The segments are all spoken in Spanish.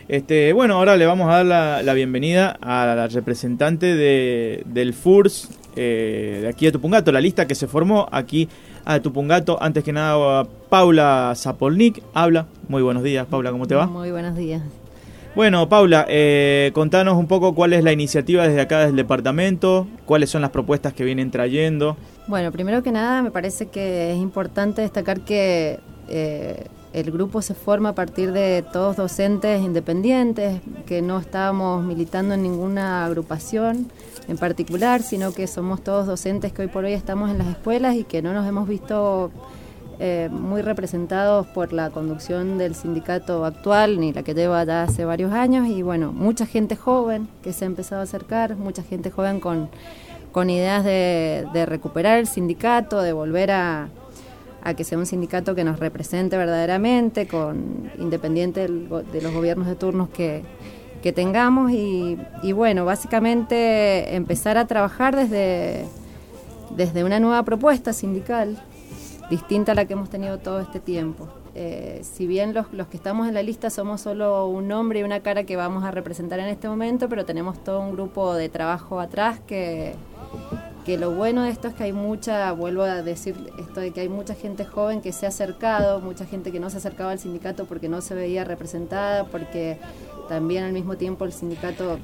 Bueno, ahora le vamos a dar la bienvenida a la representante del FURS de aquí de Tupungato, la lista que se formó aquí a Tupungato. Antes que nada, Paula Zapolnik habla. Muy buenos días, Paula, ¿cómo te va? Muy buenos días. Bueno, Paula, contanos un poco cuál es la iniciativa desde acá, desde el departamento, cuáles son las propuestas que vienen trayendo. Bueno, primero que nada me parece que es importante destacar que el grupo se forma a partir de todos docentes independientes, que no estábamos militando en ninguna agrupación en particular, sino que somos todos docentes que hoy por hoy estamos en las escuelas y que no nos hemos visto muy representados por la conducción del sindicato actual, ni la que lleva ya hace varios años, y bueno, mucha gente joven que se ha empezado a acercar, mucha gente joven con ideas de recuperar el sindicato, de volver a que sea un sindicato que nos represente verdaderamente, independiente de los gobiernos de turnos que tengamos, y bueno, básicamente empezar a trabajar desde una nueva propuesta sindical, distinta a la que hemos tenido todo este tiempo. Si bien los que estamos en la lista somos solo un nombre y una cara que vamos a representar en este momento, pero tenemos todo un grupo de trabajo atrás que lo bueno de esto es que hay vuelvo a decir esto de que hay mucha gente joven que se ha acercado, mucha gente que no se acercaba al sindicato porque no se veía representada, porque también al mismo tiempo el sindicato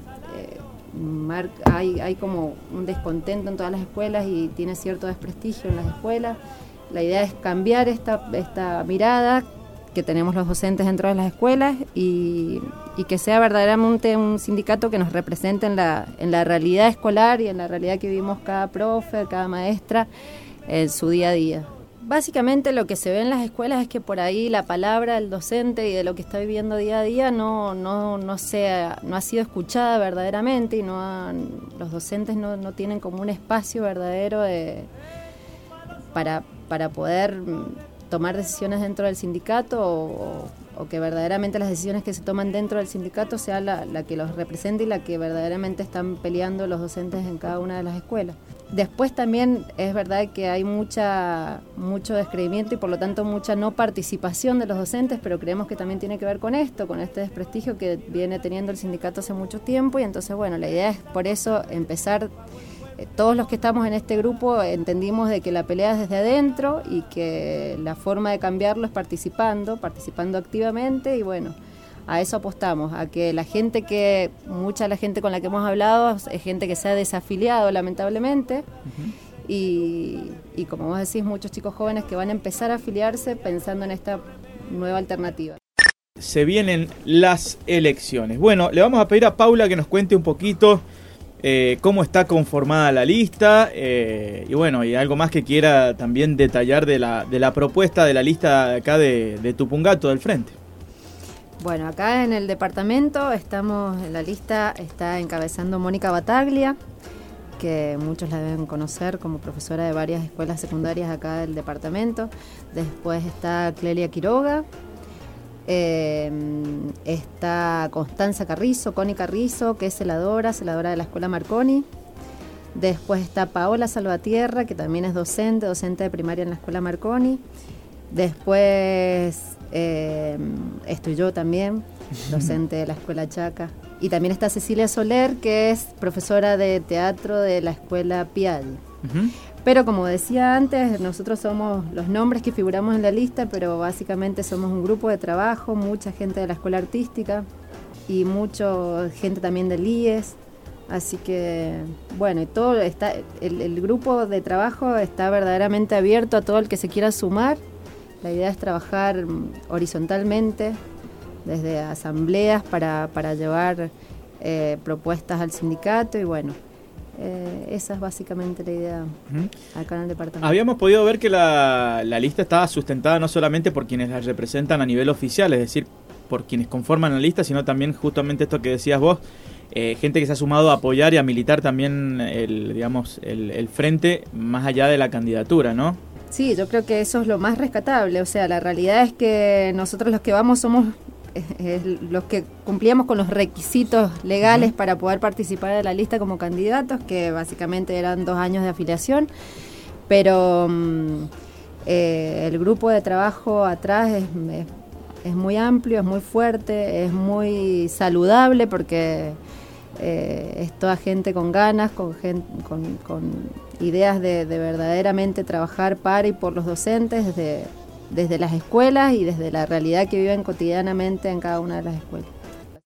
hay como un descontento en todas las escuelas y tiene cierto desprestigio en las escuelas. La idea es cambiar esta mirada que tenemos los docentes dentro de las escuelas y que sea verdaderamente un sindicato que nos represente en la realidad escolar y en la realidad que vivimos cada profe, cada maestra en su día a día. Básicamente lo que se ve en las escuelas es que por ahí la palabra del docente y de lo que está viviendo día a día no ha sido escuchada verdaderamente y los docentes no tienen como un espacio verdadero para poder tomar decisiones dentro del sindicato o que verdaderamente las decisiones que se toman dentro del sindicato sea la que los represente y la que verdaderamente están peleando los docentes en cada una de las escuelas. Después también es verdad que hay mucho descreimiento y por lo tanto mucha no participación de los docentes, pero creemos que también tiene que ver con esto, con este desprestigio que viene teniendo el sindicato hace mucho tiempo, y entonces bueno, la idea es por eso empezar. Todos los que estamos en este grupo entendimos de que la pelea es desde adentro y que la forma de cambiarlo es participando activamente, y bueno, a eso apostamos, a que mucha de la gente con la que hemos hablado es gente que se ha desafiliado lamentablemente. Uh-huh. Y como vos decís, muchos chicos jóvenes que van a empezar a afiliarse pensando en esta nueva alternativa. Se vienen las elecciones. Bueno, le vamos a pedir a Paula que nos cuente un poquito cómo está conformada la lista y bueno, y algo más que quiera también detallar de la propuesta de la lista de acá de Tupungato del Frente. Bueno, acá en el departamento la lista está encabezando Mónica Bataglia, que muchos la deben conocer como profesora de varias escuelas secundarias acá del departamento. Después está Clelia Quiroga. Está Constanza Carrizo, Connie Carrizo, que es celadora de la escuela Marconi. Después está Paola Salvatierra, que también es docente de primaria en la escuela Marconi. Después estoy yo también, docente de la escuela Chaca. Y también está Cecilia Soler, que es profesora de teatro de la escuela Piaggi. Uh-huh. Pero como decía antes, nosotros somos los nombres que figuramos en la lista, pero básicamente somos un grupo de trabajo, mucha gente de la escuela artística y mucha gente también del IES. Así que, bueno, y todo el grupo de trabajo está verdaderamente abierto a todo el que se quiera sumar. La idea es trabajar horizontalmente, desde asambleas para llevar propuestas al sindicato y bueno. Esa es básicamente la idea acá en el departamento. Habíamos podido ver que la lista estaba sustentada no solamente por quienes la representan a nivel oficial, es decir, por quienes conforman la lista, sino también justamente esto que decías vos, gente que se ha sumado a apoyar y a militar también el frente más allá de la candidatura, ¿no? Sí, yo creo que eso es lo más rescatable, o sea, la realidad es que nosotros los que vamos somos los que cumplíamos con los requisitos legales para poder participar de la lista como candidatos, que básicamente eran 2 años de afiliación, pero el grupo de trabajo atrás es muy amplio, es muy fuerte, es muy saludable porque es toda gente con ganas, con ideas de verdaderamente trabajar para y por los docentes desde las escuelas y desde la realidad que viven cotidianamente en cada una de las escuelas.